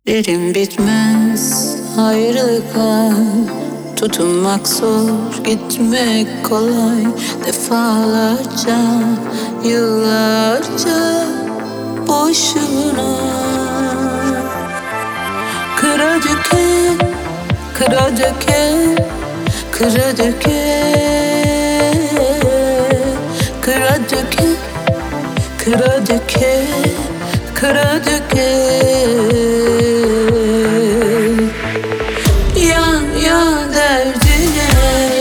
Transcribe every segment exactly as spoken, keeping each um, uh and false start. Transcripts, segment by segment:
Derin bitmez ayrılıklar, tutunmak zor, gitmek kolay. Defalarca, yıllarca boşuna. Kıra döke, kıra döke, kıra döke, kıra döke, kıra döke, kıra döke. Yan yan derdine,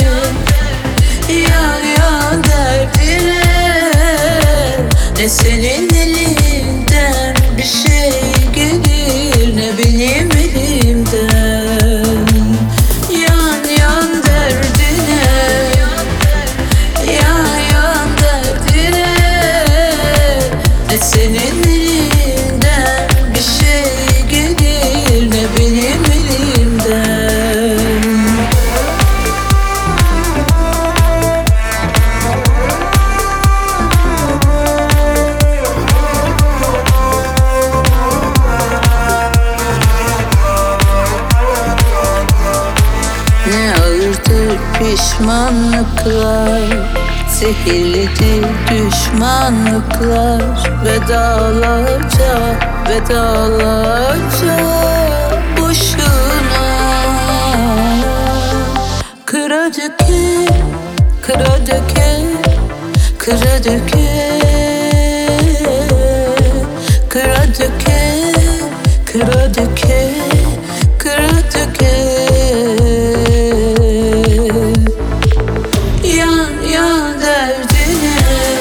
yan yan derdine. Ne senin elinden bir şey gelir, ne benim elimden. Yan yan derdine, yan yan derdine. Ne senin elinden bir şey gelir, ne benim elimden. Ne ağırdır pişmanlıklar, zehirlidir düşmanlıklar. Vedalarca, vedalarca boşuna. Kıra döke, kıra döke, kıra döke, kıra döke, kıra döke, kıra döke. Yan yan derdine,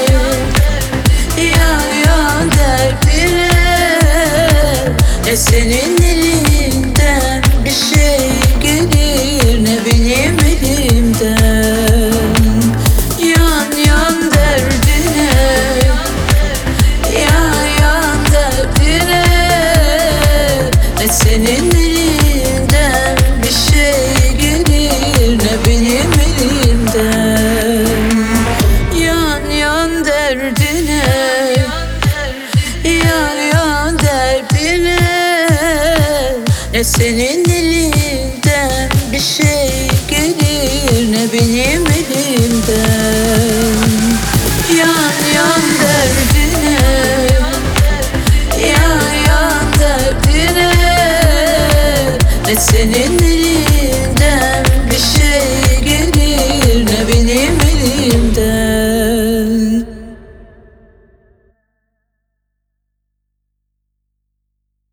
yan yan derdine. Ne senin elinden bir şey gelir, ne benim elimden. Yan yan derdine, yan yan derdine. Ne senin elinden bir şey gelir, ne benim elimden. Yan yan derdine, yan yan derdine. Ne senin elinden bir şey gelir, ne benim elimden. Yan yan derdine, yan yan derdine. Ne senin elinden